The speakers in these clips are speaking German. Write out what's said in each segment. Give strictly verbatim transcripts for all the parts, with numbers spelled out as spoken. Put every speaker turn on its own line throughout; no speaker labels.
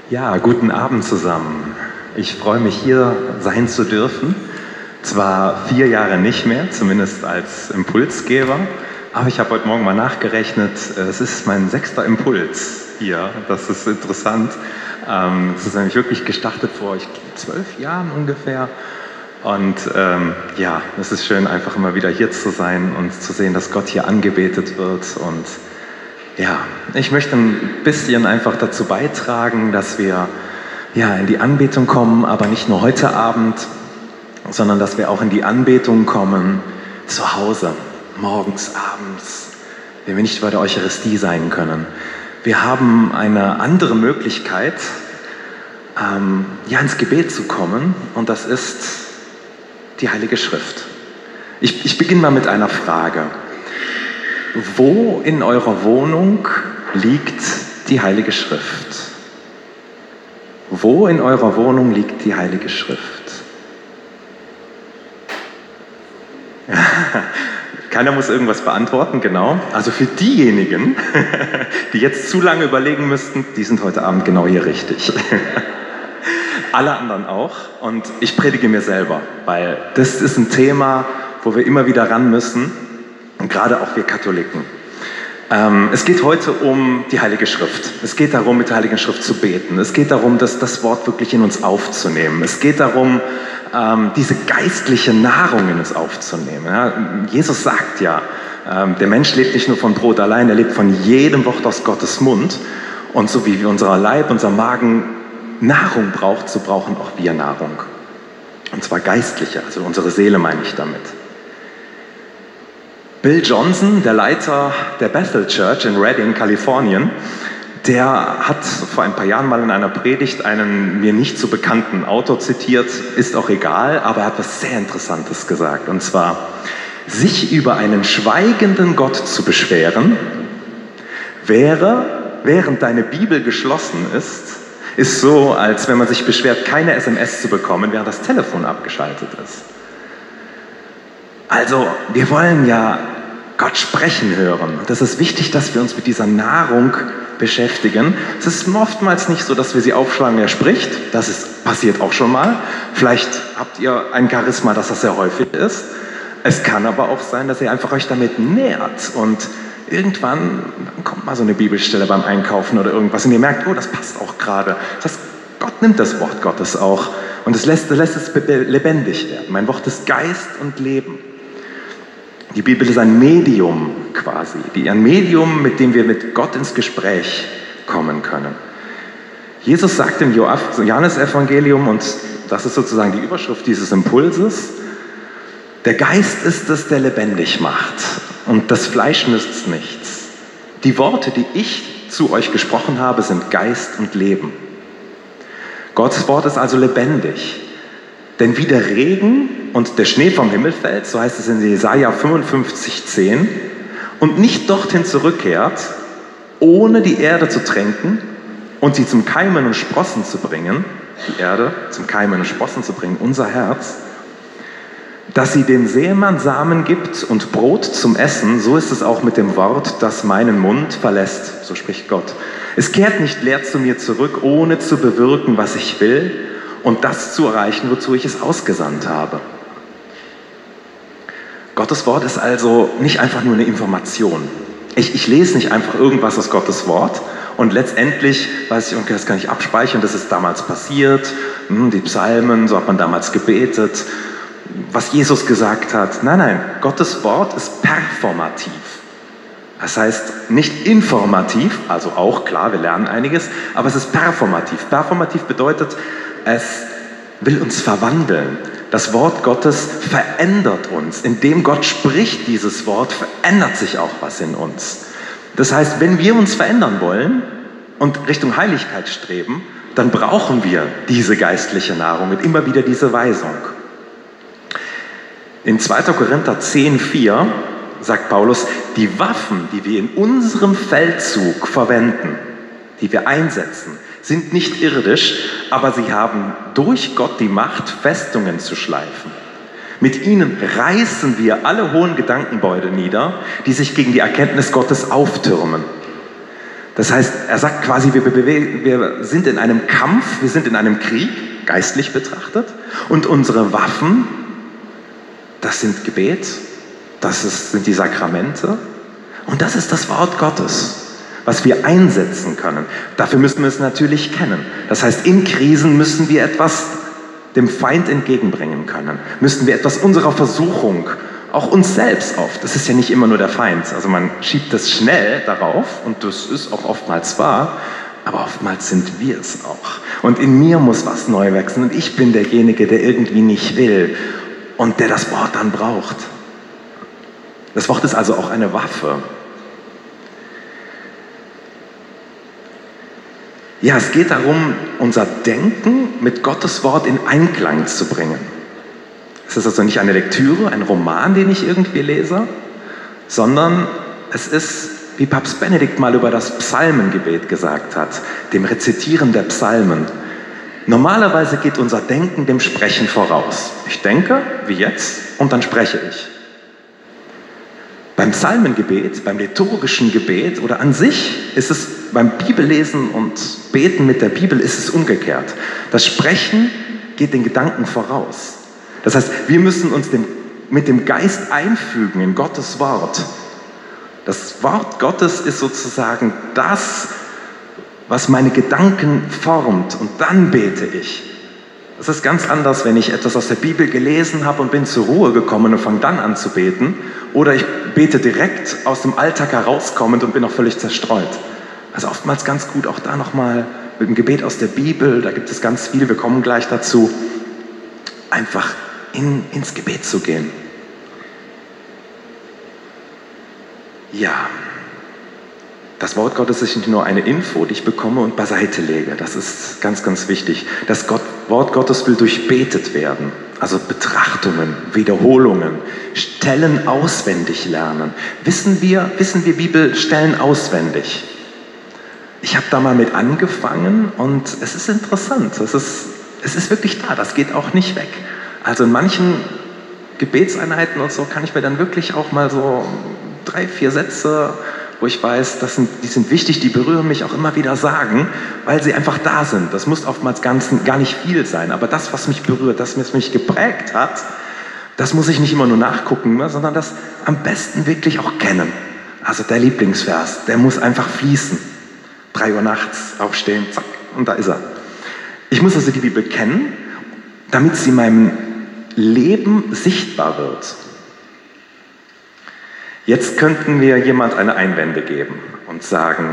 Ja, guten Abend zusammen. Ich freue mich, hier sein zu dürfen. Zwar vier Jahre nicht mehr, zumindest als Impulsgeber, aber ich habe heute Morgen mal nachgerechnet, es ist mein sechster Impuls hier. Das ist interessant. Es ist nämlich wirklich gestartet vor ich, zwölf Jahren ungefähr. Und ähm, ja, es ist schön, einfach immer wieder hier zu sein und zu sehen, dass Gott hier angebetet wird. Und ja, ich möchte ein bisschen einfach dazu beitragen, dass wir ja, in die Anbetung kommen, aber nicht nur heute Abend, sondern dass wir auch in die Anbetung kommen zu Hause, morgens, abends, wenn wir nicht bei der Eucharistie sein können. Wir haben eine andere Möglichkeit, ähm, ja, ins Gebet zu kommen, und das ist die Heilige Schrift. Ich, ich beginne mal mit einer Frage. Wo in eurer Wohnung liegt die Heilige Schrift? Wo in eurer Wohnung liegt die Heilige Schrift? Keiner muss irgendwas beantworten, genau. Also für diejenigen, die jetzt zu lange überlegen müssten, die sind heute Abend genau hier richtig. Alle anderen auch. Und ich predige mir selber, weil das ist ein Thema, wo wir immer wieder ran müssen, und gerade auch wir Katholiken. Ähm, es geht heute um die Heilige Schrift. Es geht darum, mit der Heiligen Schrift zu beten. Es geht darum, das, das Wort wirklich in uns aufzunehmen. Es geht darum, ähm, diese geistliche Nahrung in uns aufzunehmen. Ja, Jesus sagt ja, ähm, der Mensch lebt nicht nur von Brot allein, er lebt von jedem Wort aus Gottes Mund. Und so wie unser Leib, unser Magen Nahrung braucht, so brauchen auch wir Nahrung. Und zwar geistliche, also unsere Seele meine ich damit. Bill Johnson, der Leiter der Bethel Church in Redding, Kalifornien, der hat vor ein paar Jahren mal in einer Predigt einen mir nicht so bekannten Autor zitiert, ist auch egal, aber er hat was sehr Interessantes gesagt. Und zwar, sich über einen schweigenden Gott zu beschweren, wäre, während deine Bibel geschlossen ist, ist so, als wenn man sich beschwert, keine S M S zu bekommen, während das Telefon abgeschaltet ist. Also, wir wollen ja Gott sprechen hören. Das ist wichtig, dass wir uns mit dieser Nahrung beschäftigen. Es ist oftmals nicht so, dass wir sie aufschlagen, wer spricht. Das ist, passiert auch schon mal. Vielleicht habt ihr ein Charisma, dass das sehr häufig ist. Es kann aber auch sein, dass ihr einfach euch damit nährt und irgendwann dann kommt mal so eine Bibelstelle beim Einkaufen oder irgendwas und ihr merkt, oh, das passt auch gerade. Das heißt, Gott nimmt das Wort Gottes auch und es lässt, lässt es lebendig werden. Mein Wort ist Geist und Leben. Die Bibel ist ein Medium quasi, die, ein Medium, mit dem wir mit Gott ins Gespräch kommen können. Jesus sagt im Johannesevangelium, und das ist sozusagen die Überschrift dieses Impulses, der Geist ist es, der lebendig macht, und das Fleisch nützt nichts. Die Worte, die ich zu euch gesprochen habe, sind Geist und Leben. Gottes Wort ist also lebendig. Denn wie der Regen und der Schnee vom Himmel fällt, so heißt es in Jesaja fünfundfünfzig, zehn, und nicht dorthin zurückkehrt, ohne die Erde zu tränken und sie zum Keimen und Sprossen zu bringen, die Erde zum Keimen und Sprossen zu bringen, unser Herz, dass sie dem Sämann Samen gibt und Brot zum Essen, so ist es auch mit dem Wort, das meinen Mund verlässt, so spricht Gott. Es kehrt nicht leer zu mir zurück, ohne zu bewirken, was ich will, und das zu erreichen, wozu ich es ausgesandt habe. Gottes Wort ist also nicht einfach nur eine Information. Ich, ich lese nicht einfach irgendwas aus Gottes Wort und letztendlich weiß ich, okay, das kann ich abspeichern, das ist damals passiert, die Psalmen, so hat man damals gebetet, was Jesus gesagt hat. Nein, nein, Gottes Wort ist performativ. Das heißt nicht informativ, also auch klar, wir lernen einiges, aber es ist performativ. Performativ bedeutet, es will uns verwandeln. Das Wort Gottes verändert uns. Indem Gott spricht dieses Wort, verändert sich auch was in uns. Das heißt, wenn wir uns verändern wollen und Richtung Heiligkeit streben, dann brauchen wir diese geistliche Nahrung und immer wieder diese Weisung. In zweiter Korinther zehn, vier sagt Paulus, die Waffen, die wir in unserem Feldzug verwenden, die wir einsetzen, sind nicht irdisch, aber sie haben durch Gott die Macht, Festungen zu schleifen. Mit ihnen reißen wir alle hohen Gedankengebäude nieder, die sich gegen die Erkenntnis Gottes auftürmen. Das heißt, er sagt quasi, wir, bewegen, wir sind in einem Kampf, wir sind in einem Krieg, geistlich betrachtet, und unsere Waffen, das sind Gebet, das ist, sind die Sakramente und das ist das Wort Gottes, was wir einsetzen können. Dafür müssen wir es natürlich kennen. Das heißt, in Krisen müssen wir etwas dem Feind entgegenbringen können, müssen wir etwas unserer Versuchung, auch uns selbst auf. Das ist ja nicht immer nur der Feind. Also man schiebt das schnell darauf und das ist auch oftmals wahr, aber oftmals sind wir es auch. Und in mir muss was neu wachsen und ich bin derjenige, der irgendwie nicht will und der das Wort dann braucht. Das Wort ist also auch eine Waffe. Ja, es geht darum, unser Denken mit Gottes Wort in Einklang zu bringen. Es ist also nicht eine Lektüre, ein Roman, den ich irgendwie lese, sondern es ist, wie Papst Benedikt mal über das Psalmengebet gesagt hat, dem Rezitieren der Psalmen. Normalerweise geht unser Denken dem Sprechen voraus. Ich denke, wie jetzt, und dann spreche ich. Beim Psalmengebet, beim liturgischen Gebet oder an sich ist es beim Bibellesen und Beten mit der Bibel ist es umgekehrt. Das Sprechen geht den Gedanken voraus. Das heißt, wir müssen uns dem, mit dem Geist einfügen in Gottes Wort. Das Wort Gottes ist sozusagen das, was meine Gedanken formt und dann bete ich. Es ist ganz anders, wenn ich etwas aus der Bibel gelesen habe und bin zur Ruhe gekommen und fange dann an zu beten. Oder ich bete direkt aus dem Alltag herauskommend und bin auch völlig zerstreut. Also oftmals ganz gut auch da nochmal mit dem Gebet aus der Bibel, da gibt es ganz viel, wir kommen gleich dazu, einfach in, ins Gebet zu gehen. Ja, das Wort Gottes ist nicht nur eine Info, die ich bekomme und beiseite lege. Das ist ganz, ganz wichtig. Das Gott, Wort Gottes will durchbetet werden. Also Betrachtungen, Wiederholungen, Stellen auswendig lernen. Wissen wir, wissen wir Bibelstellen auswendig? Ich habe da mal mit angefangen und es ist interessant. Es ist, es ist wirklich da, das geht auch nicht weg. Also in manchen Gebetseinheiten und so kann ich mir dann wirklich auch mal so drei, vier Sätze, wo ich weiß, das sind, die sind wichtig, die berühren mich auch immer wieder sagen, weil sie einfach da sind. Das muss oftmals ganz, gar nicht viel sein, aber das, was mich berührt, das, was mich geprägt hat, das muss ich nicht immer nur nachgucken, ne, sondern das am besten wirklich auch kennen. Also der Lieblingsvers, der muss einfach fließen. Drei Uhr nachts aufstehen, zack, und da ist er. Ich muss also die Bibel kennen, damit sie meinem Leben sichtbar wird. Jetzt könnten wir jemand eine Einwände geben und sagen,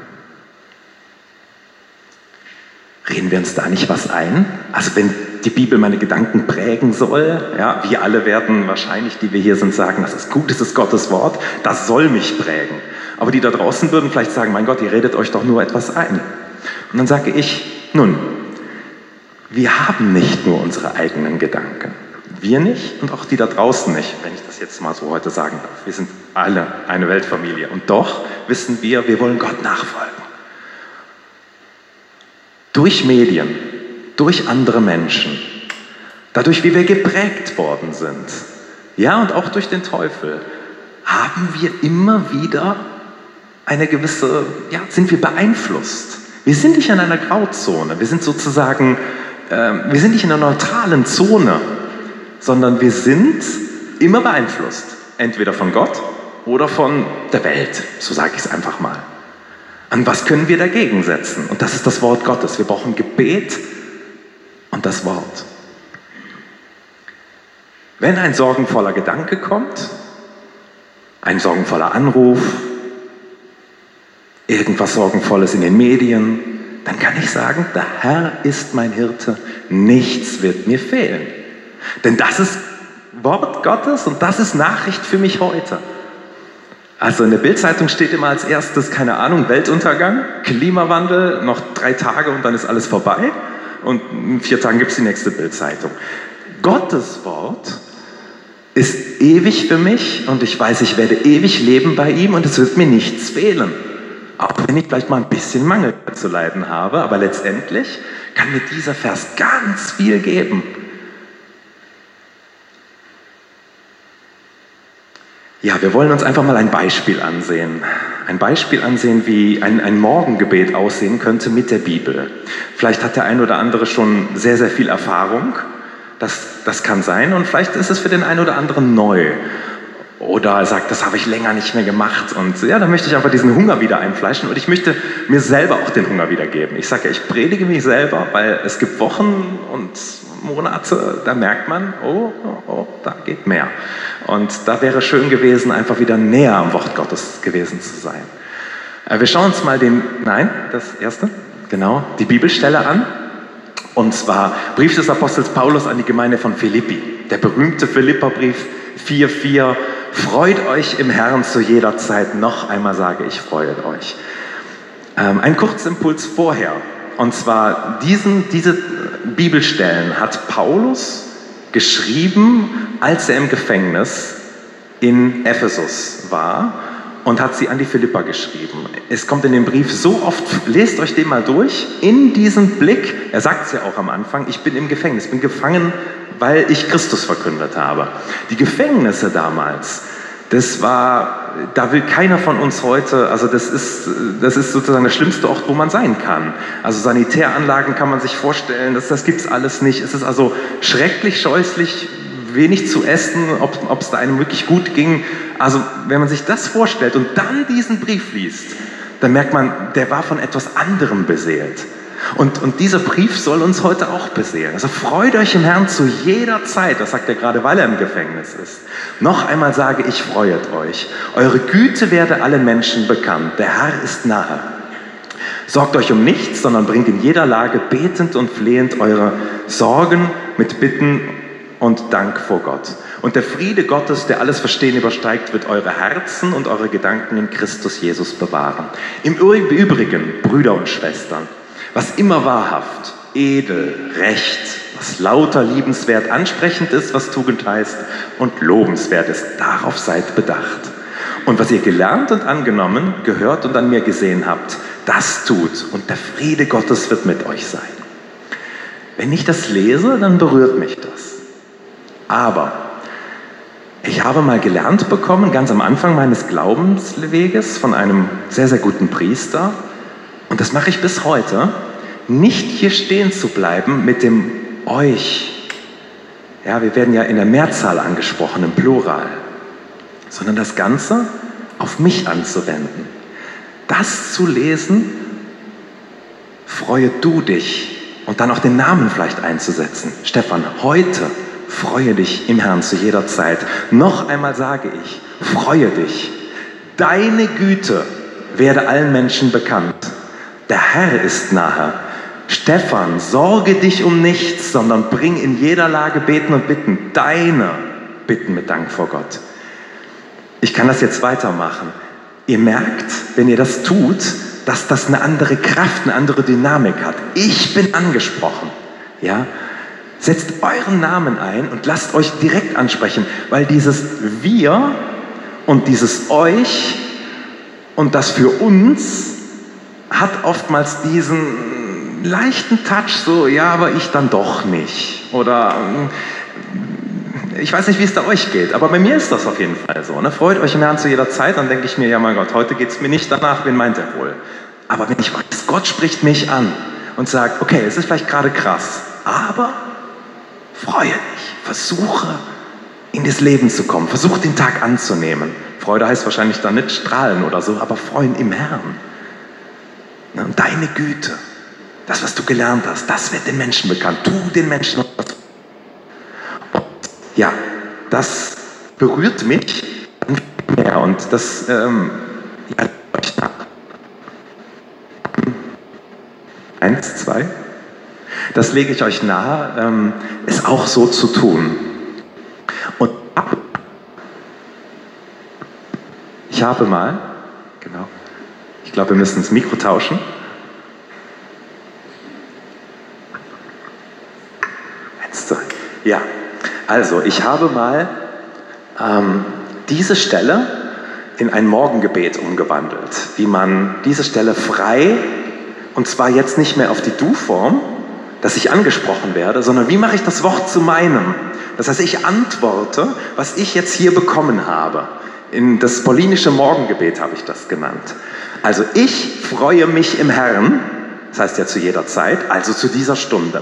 reden wir uns da nicht was ein? Also wenn die Bibel meine Gedanken prägen soll, ja, wir alle werden wahrscheinlich, die wir hier sind, sagen, das ist gut, das ist Gottes Wort, das soll mich prägen. Aber die da draußen würden vielleicht sagen, mein Gott, ihr redet euch doch nur etwas ein. Und dann sage ich, nun, wir haben nicht nur unsere eigenen Gedanken. Wir nicht und auch die da draußen nicht, wenn ich das jetzt mal so heute sagen darf. Wir sind alle eine Weltfamilie und doch wissen wir, wir wollen Gott nachfolgen. Durch Medien, durch andere Menschen, dadurch, wie wir geprägt worden sind, ja, und auch durch den Teufel, haben wir immer wieder eine gewisse, ja, sind wir beeinflusst. Wir sind nicht in einer Grauzone, wir sind sozusagen, äh, wir sind nicht in einer neutralen Zone, sondern wir sind immer beeinflusst, entweder von Gott oder von der Welt, so sage ich es einfach mal. An was können wir dagegen setzen? Und das ist das Wort Gottes. Wir brauchen Gebet und das Wort. Wenn ein sorgenvoller Gedanke kommt, ein sorgenvoller Anruf, irgendwas Sorgenvolles in den Medien, dann kann ich sagen, der Herr ist mein Hirte, nichts wird mir fehlen. Denn das ist Wort Gottes und das ist Nachricht für mich heute. Also in der Bild-Zeitung steht immer als erstes, keine Ahnung, Weltuntergang, Klimawandel, noch drei Tage und dann ist alles vorbei. Und in vier Tagen gibt es die nächste Bild-Zeitung. Gottes Wort ist ewig für mich und ich weiß, ich werde ewig leben bei ihm und es wird mir nichts fehlen. Auch wenn ich vielleicht mal ein bisschen Mangel zu leiden habe, aber letztendlich kann mir dieser Vers ganz viel geben. Ja, wir wollen uns einfach mal ein Beispiel ansehen. ein Beispiel ansehen, wie ein, ein Morgengebet aussehen könnte mit der Bibel. Vielleicht hat der ein oder andere schon sehr, sehr viel Erfahrung. Das, das kann sein. Und vielleicht ist es für den einen oder anderen neu. Oder er sagt, das habe ich länger nicht mehr gemacht. Und ja, dann möchte ich einfach diesen Hunger wieder einfleischen. Und ich möchte mir selber auch den Hunger wieder geben. Ich sage ja, ich predige mich selber, weil es gibt Wochen und Monate, da merkt man, oh, oh, oh, da geht mehr. Und da wäre schön gewesen, einfach wieder näher am Wort Gottes gewesen zu sein. Wir schauen uns mal den, nein, das erste, genau, die Bibelstelle an. Und zwar Brief des Apostels Paulus an die Gemeinde von Philippi. Der berühmte Philipperbrief vier vier. Freut euch im Herrn zu jeder Zeit. Noch einmal sage ich, freut euch. Ähm, ein Kurzimpuls vorher. Und zwar diesen, diese Bibelstellen hat Paulus geschrieben, als er im Gefängnis in Ephesus war und hat sie an die Philipper geschrieben. Es kommt in dem Brief so oft, lest euch den mal durch, in diesem Blick, er sagt es ja auch am Anfang, ich bin im Gefängnis, bin gefangen, weil ich Christus verkündet habe. Die Gefängnisse damals, das war, da will keiner von uns heute, also das ist, das ist sozusagen der schlimmste Ort, wo man sein kann. Also Sanitäranlagen kann man sich vorstellen, das, das gibt es alles nicht. Es ist also schrecklich, scheußlich, wenig zu essen, ob es da einem wirklich gut ging. Also wenn man sich das vorstellt und dann diesen Brief liest, dann merkt man, der war von etwas anderem beseelt. Und, und dieser Brief soll uns heute auch beseelen. Also freut euch im Herrn zu jeder Zeit. Das sagt er gerade, weil er im Gefängnis ist. Noch einmal sage ich, freuet euch. Eure Güte werde allen Menschen bekannt. Der Herr ist nahe. Sorgt euch um nichts, sondern bringt in jeder Lage betend und flehend eure Sorgen mit Bitten und Dank vor Gott. Und der Friede Gottes, der alles Verstehen übersteigt, wird eure Herzen und eure Gedanken in Christus Jesus bewahren. Im Übrigen, Brüder und Schwestern, was immer wahrhaft, edel, recht, was lauter, liebenswert, ansprechend ist, was Tugend heißt und lobenswert ist, darauf seid bedacht. Und was ihr gelernt und angenommen, gehört und an mir gesehen habt, das tut und der Friede Gottes wird mit euch sein. Wenn ich das lese, dann berührt mich das. Aber ich habe mal gelernt bekommen, ganz am Anfang meines Glaubensweges von einem sehr, sehr guten Priester, und das mache ich bis heute, nicht hier stehen zu bleiben mit dem euch. Ja, wir werden ja in der Mehrzahl angesprochen, im Plural. Sondern das Ganze auf mich anzuwenden. Das zu lesen, freue du dich. Und dann auch den Namen vielleicht einzusetzen. Stefan, heute freue dich im Herrn zu jeder Zeit. Noch einmal sage ich, freue dich. Deine Güte werde allen Menschen bekannt. Der Herr ist nahe. Stefan, sorge dich um nichts, sondern bring in jeder Lage Beten und Bitten, deine Bitten mit Dank vor Gott. Ich kann das jetzt weitermachen. Ihr merkt, wenn ihr das tut, dass das eine andere Kraft, eine andere Dynamik hat. Ich bin angesprochen. Ja? Setzt euren Namen ein und lasst euch direkt ansprechen, weil dieses Wir und dieses Euch und das für uns hat oftmals diesen leichten Touch, so, ja, aber ich dann doch nicht. Oder ich weiß nicht, wie es da euch geht, aber bei mir ist das auf jeden Fall so. Ne? Freut euch im Herrn zu jeder Zeit, dann denke ich mir, ja mein Gott, heute geht es mir nicht danach, wen meint er wohl? Aber wenn ich weiß, Gott spricht mich an und sagt, okay, es ist vielleicht gerade krass, aber freue dich, versuche in das Leben zu kommen, versuche den Tag anzunehmen. Freude heißt wahrscheinlich dann nicht strahlen oder so, aber freuen im Herrn. Und deine Güte, das, was du gelernt hast, das wird den Menschen bekannt. Tu den Menschen etwas. Und ja, das berührt mich mehr und das ähm, ja, euch nach. Eins, zwei. Das lege ich euch nahe, ähm, es auch so zu tun. Und ich habe mal, genau, ich glaube, wir müssen das Mikro tauschen. Eins, zwei. Ja, also ich habe mal ähm, diese Stelle in ein Morgengebet umgewandelt, wie man diese Stelle frei, und zwar jetzt nicht mehr auf die Du-Form, dass ich angesprochen werde, sondern wie mache ich das Wort zu meinem? Das heißt, ich antworte, was ich jetzt hier bekommen habe. in das paulinische Morgengebet habe ich das genannt. Also ich freue mich im Herrn, das heißt ja zu jeder Zeit, also zu dieser Stunde.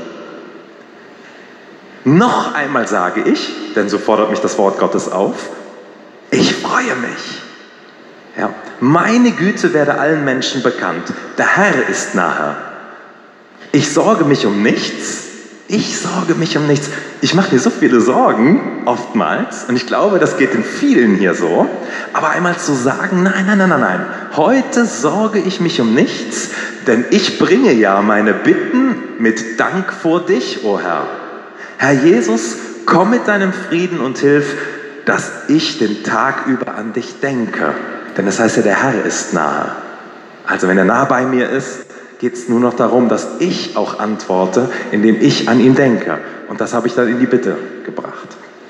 Noch einmal sage ich, denn so fordert mich das Wort Gottes auf, ich freue mich. Ja, meine Güte werde allen Menschen bekannt. Der Herr ist nahe. Ich sorge mich um nichts. Ich sorge mich um nichts. Ich mache mir so viele Sorgen, oftmals, und ich glaube, das geht in vielen hier so, aber einmal zu sagen, nein, nein, nein, nein, nein, heute sorge ich mich um nichts, denn ich bringe ja meine Bitten mit Dank vor dich, o Herr. Herr Jesus, komm mit deinem Frieden und hilf, dass ich den Tag über an dich denke. Denn das heißt ja, der Herr ist nahe. Also wenn er nah bei mir ist, geht es nur noch darum, dass ich auch antworte, indem ich an ihn denke. Und das habe ich dann in die Bitte gebracht.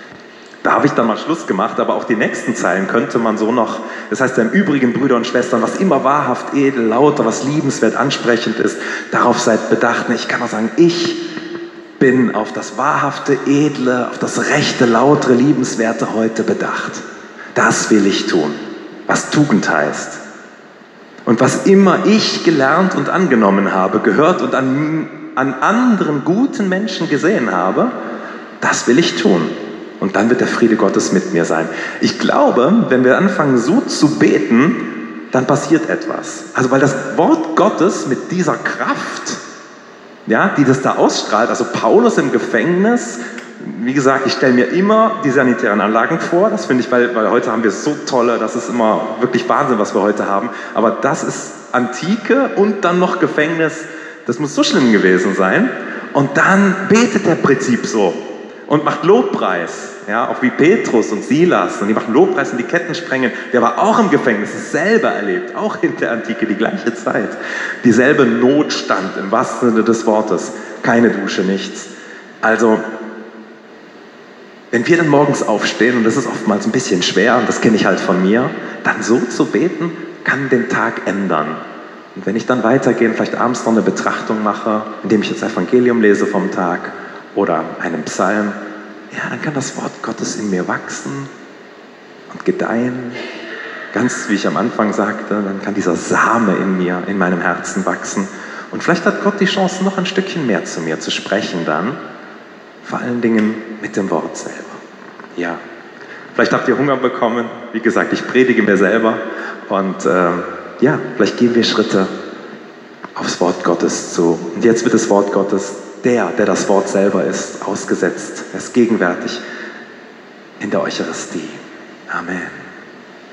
Da habe ich dann mal Schluss gemacht, aber auch die nächsten Zeilen könnte man so noch, das heißt ja im Übrigen, Brüder und Schwestern, was immer wahrhaft, edel, lauter, was liebenswert, ansprechend ist, darauf seid bedacht. Ich kann auch sagen, ich bin auf das wahrhafte, edle, auf das rechte, lautere, liebenswerte heute bedacht. Das will ich tun, was Tugend heißt. Und was immer ich gelernt und angenommen habe, gehört und an, an anderen guten Menschen gesehen habe, das will ich tun. Und dann wird der Friede Gottes mit mir sein. Ich glaube, wenn wir anfangen so zu beten, dann passiert etwas. Also weil das Wort Gottes mit dieser Kraft, ja, die das da ausstrahlt, also Paulus im Gefängnis, wie gesagt, ich stelle mir immer die sanitären Anlagen vor, das finde ich, weil, weil heute haben wir so tolle, das ist immer wirklich Wahnsinn, was wir heute haben, aber das ist Antike und dann noch Gefängnis, das muss so schlimm gewesen sein. Und dann betet der Prinzip so und macht Lobpreis, ja, auch wie Petrus und Silas, und die machen Lobpreis und die Ketten sprengen. Der war auch im Gefängnis, dasselbe erlebt, auch in der Antike, die gleiche Zeit. Dieselbe Notstand im wahrsten Sinne des Wortes, keine Dusche, nichts. Also, wenn wir dann morgens aufstehen, und das ist oftmals ein bisschen schwer, und das kenne ich halt von mir, dann so zu beten, kann den Tag ändern. Und wenn ich dann weitergehe, vielleicht abends noch eine Betrachtung mache, indem ich das Evangelium lese vom Tag oder einen Psalm, ja, dann kann das Wort Gottes in mir wachsen und gedeihen. Ganz wie ich am Anfang sagte, dann kann dieser Same in mir, in meinem Herzen wachsen. Und vielleicht hat Gott die Chance, noch ein Stückchen mehr zu mir zu sprechen dann. Vor allen Dingen mit dem Wort selber. Ja, vielleicht habt ihr Hunger bekommen. Wie gesagt, ich predige mir selber. Und äh, ja, vielleicht gehen wir Schritte aufs Wort Gottes zu. Und jetzt wird das Wort Gottes, der, der das Wort selber ist, ausgesetzt. Er ist gegenwärtig in der Eucharistie. Amen.